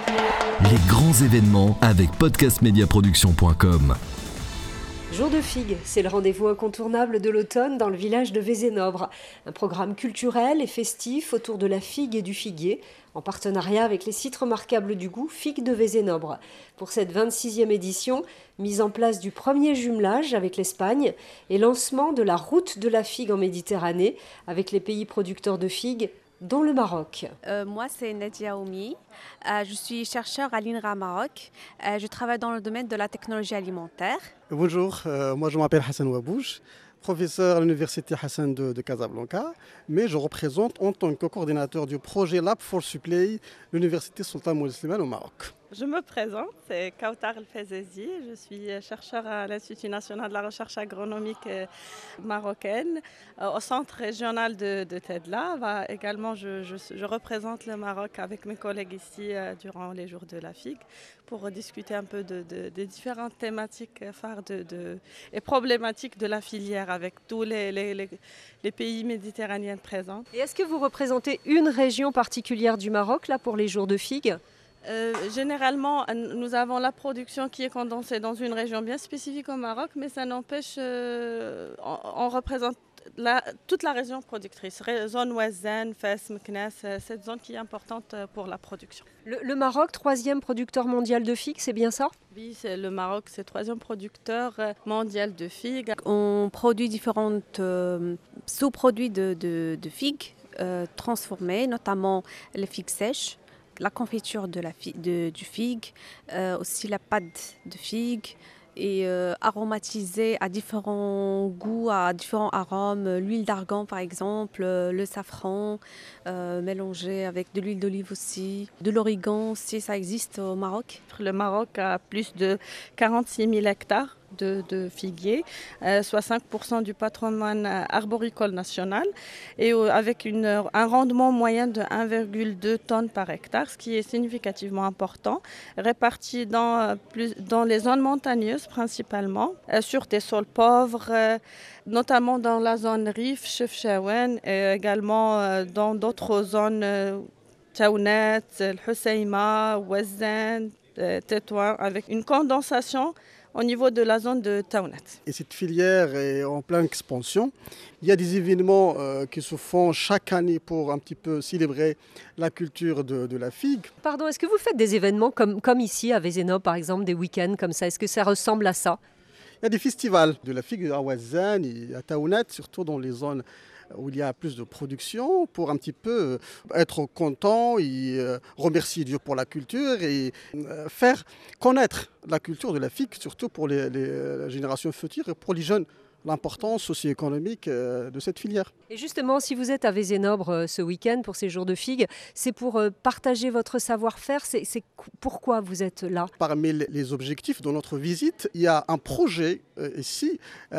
Les grands événements avec podcastmediaproduction.com. Jour de figue, c'est le rendez-vous incontournable de l'automne dans le village de Vézénobre. Un programme culturel et festif autour de la figue et du figuier, en partenariat avec les sites remarquables du goût Figue de Vézénobre. Pour cette 26e édition, mise en place du premier jumelage avec l'Espagne et lancement de la route de la figue en Méditerranée avec les pays producteurs de figues, dont le Maroc. Moi, c'est Nadia Oumi. Je suis chercheur à l'INRA Maroc. Je travaille dans le domaine de la technologie alimentaire. Bonjour, moi je m'appelle Hassan Wabouche, professeur à l'université Hassan de Casablanca, mais je représente en tant que coordinateur du projet Lab for Supply l'université Sultan Moulay Slimane au Maroc. Je me présente, c'est Kautar El-Fezezi, je suis chercheur à l'Institut national de la recherche agronomique marocaine au centre régional de Tedla. Également, je représente le Maroc avec mes collègues ici durant les jours de la figue pour discuter un peu des différentes thématiques phares et problématiques de la filière avec tous les pays méditerranéens présents. Et est-ce que vous représentez une région particulière du Maroc là, pour les jours de figue ? Généralement, nous avons la production qui est condensée dans une région bien spécifique au Maroc, mais ça n'empêche, on représente toute la région productrice, zone Ouazzane, Fès, Meknès, cette zone qui est importante pour la production. Le Maroc, 3e producteur mondial de figues, c'est bien ça ? Oui, le Maroc, c'est le 3e producteur mondial de figues. On produit différents sous-produits de figues transformés, notamment les figues sèches, la confiture du figue, aussi la pâte de figue et aromatisée à différents goûts, à différents arômes, l'huile d'argan par exemple, le safran mélangé avec de l'huile d'olive aussi, de l'origan aussi, ça existe au Maroc. Le Maroc a plus de 46 000 hectares de figuiers, soit 5% du patrimoine arboricole national et avec un rendement moyen de 1,2 tonnes par hectare, ce qui est significativement important, réparti dans les zones montagneuses principalement, sur des sols pauvres, notamment dans la zone Rif, Chefchaouen et également dans d'autres zones, Taounet, El Hoceima, Ouazzane, Tétouan, avec une condensation au niveau de la zone de Taounet. Et cette filière est en pleine expansion. Il y a des événements qui se font chaque année pour un petit peu célébrer la culture de la figue. Pardon, est-ce que vous faites des événements comme ici à Vézénobre, par exemple, des week-ends comme ça ? Est-ce que ça ressemble à ça ? Il y a des festivals de la figue à Ouazzane et à Taounet, surtout dans les zones où il y a plus de production, pour un petit peu être content et remercier Dieu pour la culture et faire connaître la culture de la figue, surtout pour les générations futures et pour les jeunes, l'importance socio-économique de cette filière. Et justement, si vous êtes à Vézénobre ce week-end pour ces jours de figue, c'est pour partager votre savoir-faire, c'est pourquoi vous êtes là ? Parmi les objectifs de notre visite, il y a un projet ici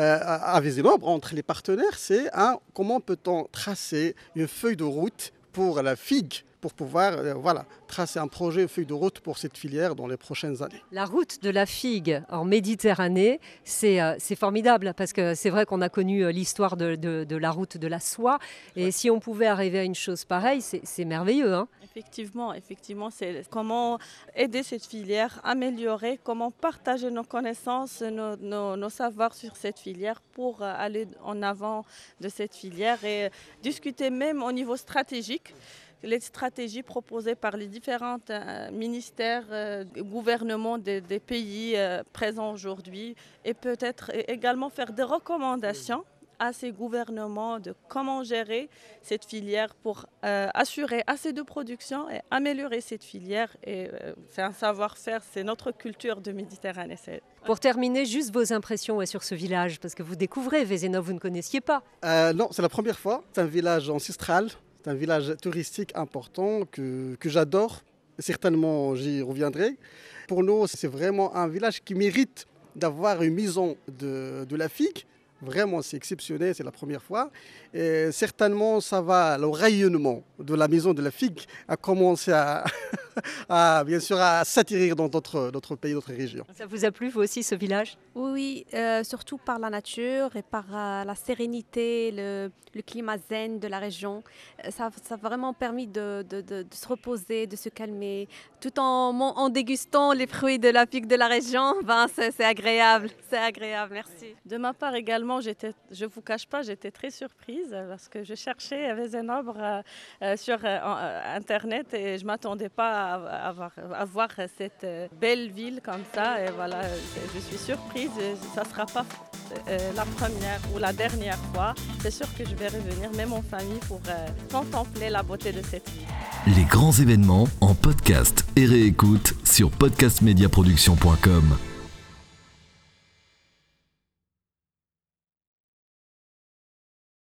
à Vézénobre entre les partenaires, c'est comment peut-on tracer une feuille de route pour la figue, pour pouvoir tracer un projet, une feuille de route pour cette filière dans les prochaines années. La route de la figue en Méditerranée, c'est formidable parce que c'est vrai qu'on a connu l'histoire de la route de la soie et si on pouvait arriver à une chose pareille, c'est merveilleux. Hein. Effectivement, c'est comment aider cette filière, améliorer, comment partager nos connaissances, nos savoirs sur cette filière pour aller en avant de cette filière et discuter même au niveau stratégique. Les stratégies proposées par les différents ministères, gouvernements des pays présents aujourd'hui et peut-être également faire des recommandations à ces gouvernements de comment gérer cette filière pour assurer assez de production et améliorer cette filière. Et c'est un savoir-faire, c'est notre culture de Méditerranée. Pour terminer, juste vos impressions sur ce village, parce que vous découvrez Vézénobre, vous ne connaissiez pas. Non, c'est la première fois. C'est un village ancestral. C'est un village touristique important que j'adore. Certainement, j'y reviendrai. Pour nous, c'est vraiment un village qui mérite d'avoir une maison de la figue. Vraiment, c'est exceptionnel, c'est la première fois. Et certainement, le rayonnement de la maison de la figue a commencé à bien sûr à s'atterrir dans d'autres pays, d'autres régions. Ça vous a plu, vous aussi, ce village? Oui, surtout par la nature et par la sérénité, le climat zen de la région. Ça a vraiment permis de se reposer, de se calmer, tout en dégustant les fruits de la figue de la région. C'est agréable, merci. De ma part également, je ne vous cache pas, j'étais très surprise parce que je cherchais Vezenobre sur Internet et je ne m'attendais pas à voir cette belle ville comme ça. Et voilà, je suis surprise. Ça ne sera pas la première ou la dernière fois. C'est sûr que je vais revenir, même en famille, pour contempler la beauté de cette ville. Les grands événements en podcast et réécoute sur podcastmediaproduction.com.